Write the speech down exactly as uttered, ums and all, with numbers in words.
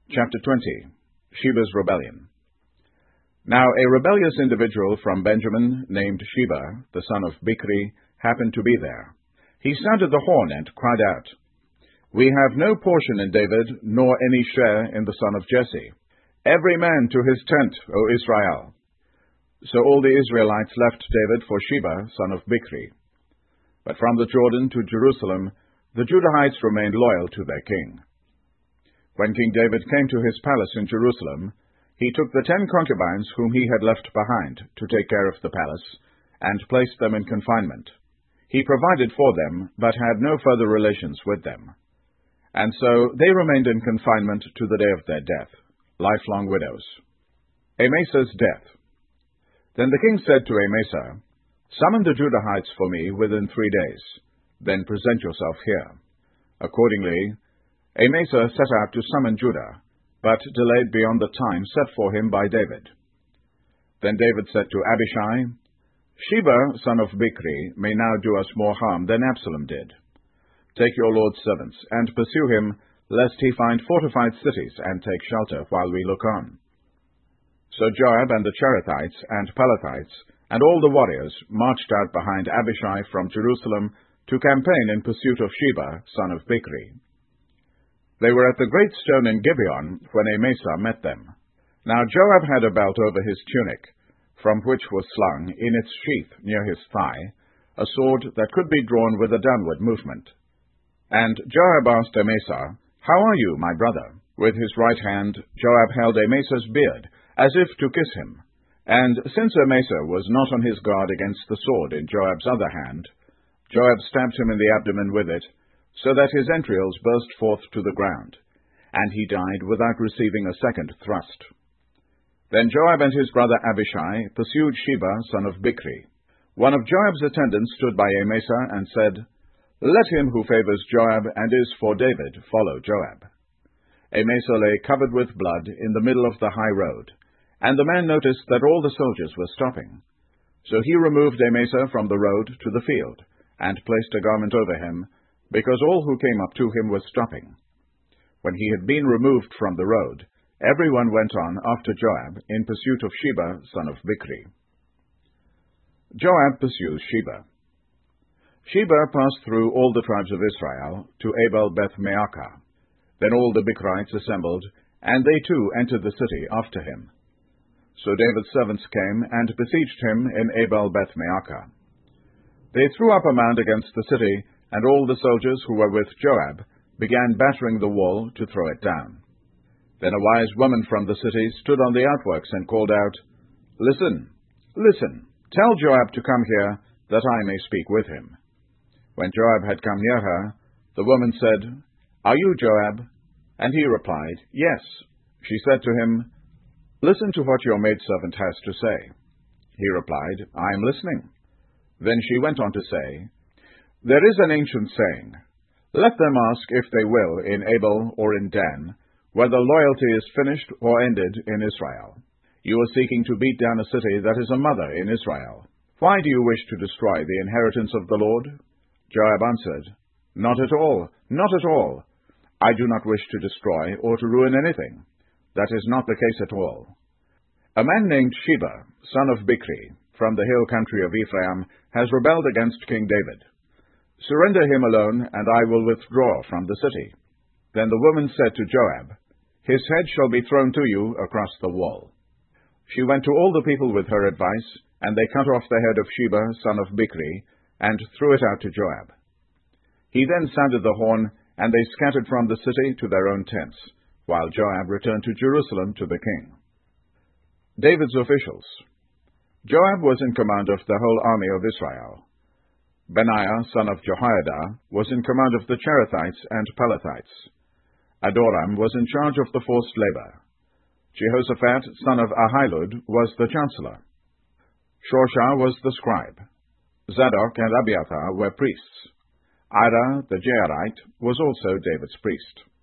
Chapter twenty. Sheba's Rebellion. Now a rebellious individual from Benjamin, named Sheba, the son of Bichri, happened to be there. He sounded the horn and cried out, "We have no portion in David, nor any share in the son of Jesse. Every man to his tent, O Israel." So all the Israelites left David for Sheba, son of Bichri. But from the Jordan to Jerusalem, the Judahites remained loyal to their king. When King David came to his palace in Jerusalem, he took the ten concubines whom he had left behind to take care of the palace, and placed them in confinement. He provided for them, but had no further relations with them. And so they remained in confinement to the day of their death, lifelong widows. Amasa's death. Then the king said to Amasa, "Summon the Judahites for me within three days. Then present yourself here." Accordingly, Amasa set out to summon Judah, but delayed beyond the time set for him by David. Then David said to Abishai, "Sheba, son of Bichri, may now do us more harm than Absalom did. Take your lord's servants, and pursue him, lest he find fortified cities, and take shelter while we look on." So Joab and the Cherethites and Pelethites and all the warriors marched out behind Abishai from Jerusalem to campaign in pursuit of Sheba, son of Bichri. They were at the great stone in Gibeon when Amasa met them. Now Joab had a belt over his tunic, from which was slung, in its sheath near his thigh, a sword that could be drawn with a downward movement. And Joab asked Amasa, "How are you, my brother?" With his right hand Joab held Amasa's beard, as if to kiss him. And since Amasa was not on his guard against the sword in Joab's other hand, Joab stabbed him in the abdomen with it, so that his entrails burst forth to the ground, and he died without receiving a second thrust. Then Joab and his brother Abishai pursued Sheba, son of Bichri. One of Joab's attendants stood by Amasa and said, "Let him who favors Joab and is for David follow Joab." Amasa lay covered with blood in the middle of the high road, and the man noticed that all the soldiers were stopping. So he removed Amasa from the road to the field, and placed a garment over him, because all who came up to him were stopping. When he had been removed from the road, everyone went on after Joab in pursuit of Sheba, son of Bichri. Joab pursues Sheba. Sheba passed through all the tribes of Israel to Abel-Beth-Maachah. Then all the Bichrites assembled, and they too entered the city after him. So David's servants came and besieged him in Abel-Beth-Maachah. They threw up a mound against the city, and all the soldiers who were with Joab began battering the wall to throw it down. Then a wise woman from the city stood on the outworks and called out, "Listen, listen, tell Joab to come here, that I may speak with him." When Joab had come near her, the woman said, "Are you Joab?" And he replied, "Yes." She said to him, "Listen to what your maidservant has to say." He replied, "I am listening." Then she went on to say, "There is an ancient saying, 'Let them ask if they will in Abel or in Dan, whether loyalty is finished or ended in Israel.' You are seeking to beat down a city that is a mother in Israel. Why do you wish to destroy the inheritance of the Lord?" Joab answered, "Not at all, not at all. I do not wish to destroy or to ruin anything. That is not the case at all. A man named Sheba, son of Bichri, from the hill country of Ephraim, has rebelled against King David. Surrender him alone, and I will withdraw from the city." Then the woman said to Joab, "His head shall be thrown to you across the wall." She went to all the people with her advice, and they cut off the head of Sheba, son of Bichri, and threw it out to Joab. He then sounded the horn, and they scattered from the city to their own tents, while Joab returned to Jerusalem to the king. David's officials. Joab was in command of the whole army of Israel. Benaiah, son of Jehoiada, was in command of the Cherethites and Pelethites. Adoram was in charge of the forced labor. Jehoshaphat, son of Ahilud, was the chancellor. Shoshah was the scribe. Zadok and Abiathar were priests. Ira, the Jairite, was also David's priest.